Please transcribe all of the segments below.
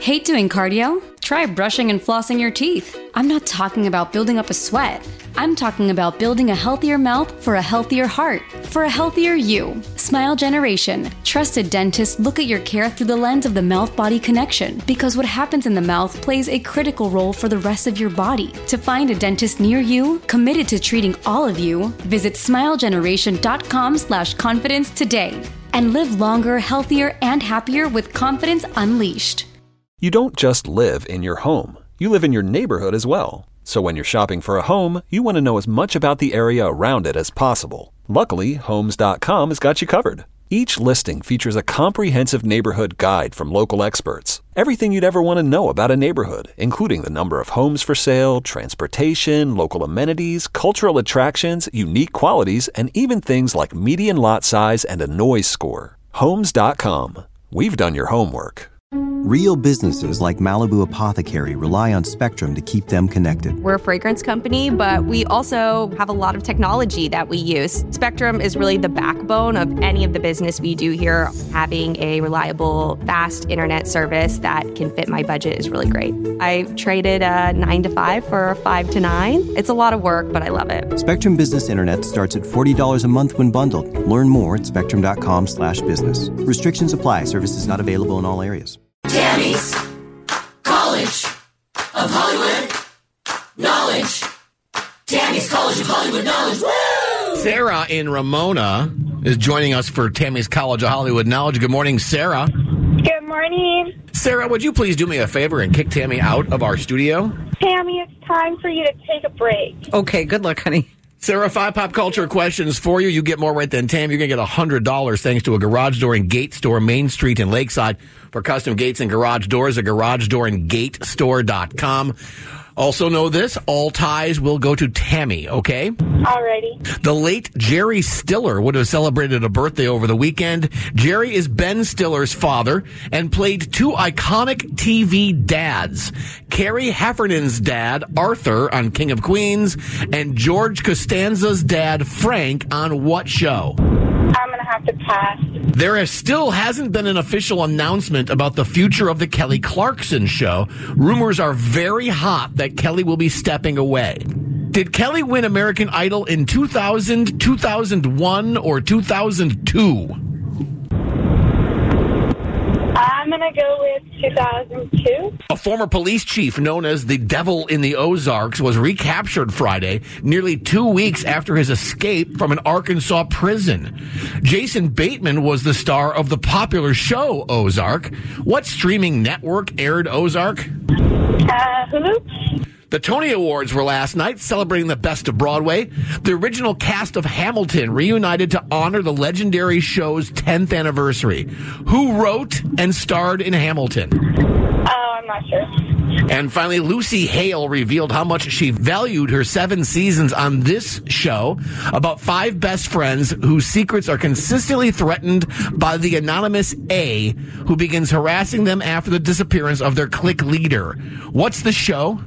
Hate doing cardio? Try brushing and flossing your teeth. I'm not talking about building up a sweat. I'm talking about building a healthier mouth for a healthier heart, for a healthier you. Smile Generation. Trusted dentists look at your care through the lens of the mouth-body connection, because what happens in the mouth plays a critical role for the rest of your body. To find a dentist near you, committed to treating all of you, visit smilegeneration.com/confidence today. And live longer, healthier, and happier with confidence unleashed. You don't just live in your home. You live in your neighborhood as well. So when you're shopping for a home, you want to know as much about the area around it as possible. Luckily, Homes.com has got you covered. Each listing features a comprehensive neighborhood guide from local experts. Everything you'd ever want to know about a neighborhood, including the number of homes for sale, transportation, local amenities, cultural attractions, unique qualities, and even things like median lot size and a noise score. Homes.com. We've done your homework. Real businesses like Malibu Apothecary rely on Spectrum to keep them connected. We're a fragrance company, but we also have a lot of technology that we use. Spectrum is really the backbone of any of the business we do here. Having a reliable, fast internet service that can fit my budget is really great. I traded a 9 to 5 for a 5 to 9. It's a lot of work, but I love it. Spectrum Business Internet starts at $40 a month when bundled. Learn more at spectrum.com/business. Restrictions apply. Services not available in all areas. Tammy's College of Hollywood Knowledge. Tammy's College of Hollywood Knowledge. Woo! Sarah in Ramona is joining us for Tammy's College of Hollywood Knowledge. Good morning, Sarah. Good morning. Sarah, would you please do me a favor and kick Tammy out of our studio? Tammy, it's time for you to take a break. Okay, good luck, honey. Sarah, 5 pop culture questions for you. You get more right than Tam. You're going to get $100 thanks to a garage door and gate store, Main Street in Lakeside. For custom gates and garage doors, a garage door and gate store.com. Also know this, all ties will go to Tammy, okay? Alrighty. The late Jerry Stiller would have celebrated a birthday over the weekend. Jerry is Ben Stiller's father and played 2 iconic TV dads. Carrie Heffernan's dad, Arthur, on King of Queens, and George Costanza's dad, Frank, on what show? I'm going to have to pass. There still hasn't been an official announcement about the future of the Kelly Clarkson show. Rumors are very hot that Kelly will be stepping away. Did Kelly win American Idol in 2000, 2001, or 2002? I'm going to go with 2002. A former police chief known as the Devil in the Ozarks was recaptured Friday, nearly 2 weeks after his escape from an Arkansas prison. Jason Bateman was the star of the popular show Ozark. What streaming network aired Ozark? Hulu. The Tony Awards were last night, celebrating the best of Broadway. The original cast of Hamilton reunited to honor the legendary show's 10th anniversary. Who wrote and starred in Hamilton? I'm not sure. And finally, Lucy Hale revealed how much she valued her 7 seasons on this show about 5 best friends whose secrets are consistently threatened by the anonymous A, who begins harassing them after the disappearance of their clique leader. What's the show?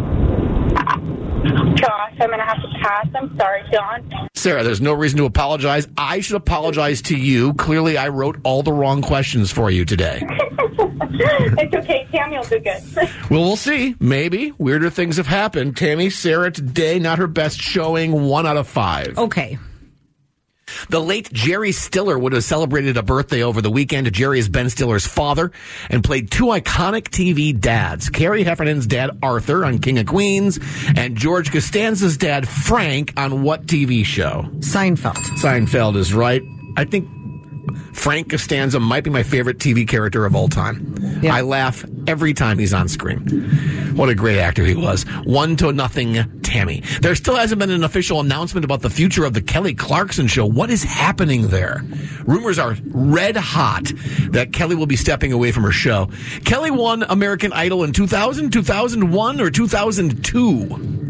Gosh, I'm going to have to pass. I'm sorry, John. Sarah, there's no reason to apologize. I should apologize to you. Clearly, I wrote all the wrong questions for you today. It's okay. Tammy will do good. Well, we'll see. Maybe. Weirder things have happened. Tammy, Sarah today, not her best showing. 1 out of 5. Okay. The late Jerry Stiller would have celebrated a birthday over the weekend. Jerry is Ben Stiller's father and played 2 iconic TV dads. Carrie Heffernan's dad, Arthur, on King of Queens, and George Costanza's dad, Frank, on what TV show? Seinfeld. Seinfeld is right. I think Frank Costanza might be my favorite TV character of all time. Yeah. I laugh every time he's on screen. What a great actor he was. 1-0, Tammy. There still hasn't been an official announcement about the future of the Kelly Clarkson show. What is happening there? Rumors are red hot that Kelly will be stepping away from her show. Kelly won American Idol in 2000, 2001, or 2002?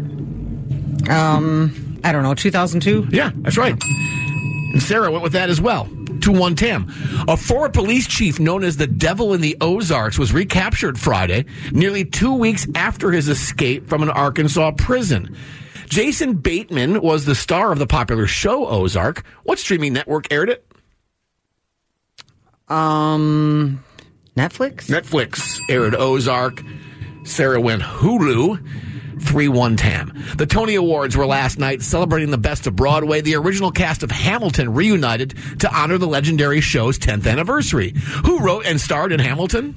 I don't know, 2002? Yeah, that's right. And Sarah went with that as well. 2-1 Tam. A former police chief known as the Devil in the Ozarks was recaptured Friday, nearly 2 weeks after his escape from an Arkansas prison. Jason Bateman was the star of the popular show Ozark. What streaming network aired it? Netflix aired Ozark. Sarah went Hulu. 3-1 Tam. The Tony Awards were last night, celebrating the best of Broadway. The original cast of Hamilton reunited to honor the legendary show's 10th anniversary. Who wrote and starred in Hamilton?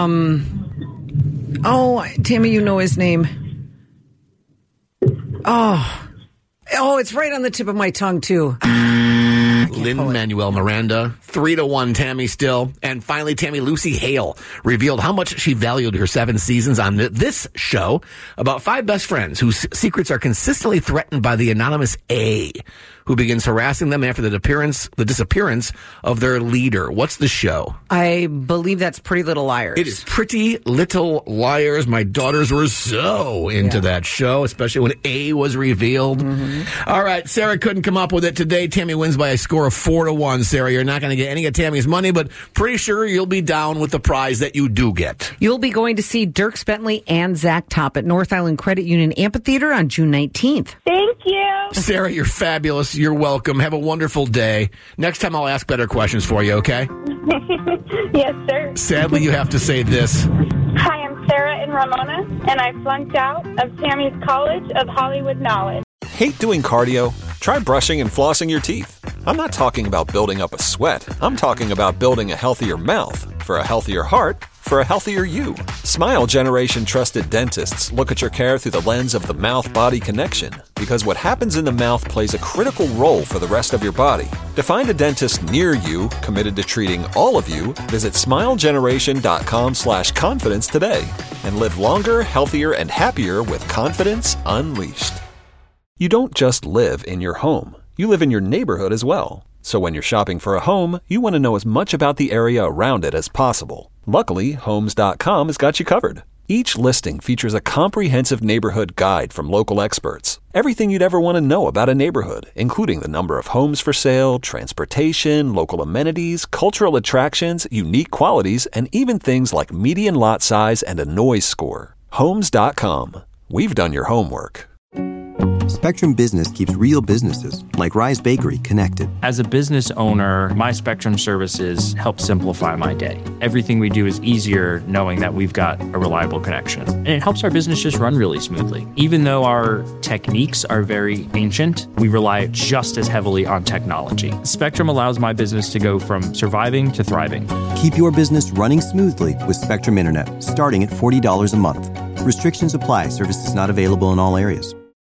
Tammy, you know his name. Oh, it's right on the tip of my tongue, too. Lin-Manuel Miranda. 3-1 Tammy still. And finally, Tammy, Lucy Hale revealed how much she valued her 7 seasons on this show about 5 best friends whose secrets are consistently threatened by the anonymous A, who begins harassing them after the disappearance of their leader. What's the show? I believe that's Pretty Little Liars. It is Pretty Little Liars. My daughters were so into that show, especially when A was revealed. Mm-hmm. All right, Sarah couldn't come up with it today. Tammy wins by a score of 4-1. Sarah, you're not going to get any of Tammy's money, but pretty sure you'll be down with the prize that you do get. You'll be going to see Dierks Bentley and Zach Top at North Island Credit Union Amphitheater on June 19th. Thank you. Sarah, you're fabulous. You're welcome. Have a wonderful day. Next time I'll ask better questions for you, okay? Yes, sir. Sadly, you have to say this. Hi, I'm Sarah in Ramona, and I flunked out of Tammy's College of Hollywood Knowledge. Hate doing cardio? Try brushing and flossing your teeth. I'm not talking about building up a sweat. I'm talking about building a healthier mouth for a healthier heart for a healthier you. Smile Generation trusted dentists look at your care through the lens of the mouth-body connection, because what happens in the mouth plays a critical role for the rest of your body. To find a dentist near you committed to treating all of you, visit smilegeneration.com/confidence today and live longer, healthier, and happier with confidence unleashed. You don't just live in your home. You live in your neighborhood as well. So when you're shopping for a home, you want to know as much about the area around it as possible. Luckily, Homes.com has got you covered. Each listing features a comprehensive neighborhood guide from local experts. Everything you'd ever want to know about a neighborhood, including the number of homes for sale, transportation, local amenities, cultural attractions, unique qualities, and even things like median lot size and a noise score. Homes.com. We've done your homework. Spectrum Business keeps real businesses, like Rise Bakery, connected. As a business owner, my Spectrum services help simplify my day. Everything we do is easier knowing that we've got a reliable connection. And it helps our business just run really smoothly. Even though our techniques are very ancient, we rely just as heavily on technology. Spectrum allows my business to go from surviving to thriving. Keep your business running smoothly with Spectrum Internet, starting at $40 a month. Restrictions apply. Services not available in all areas.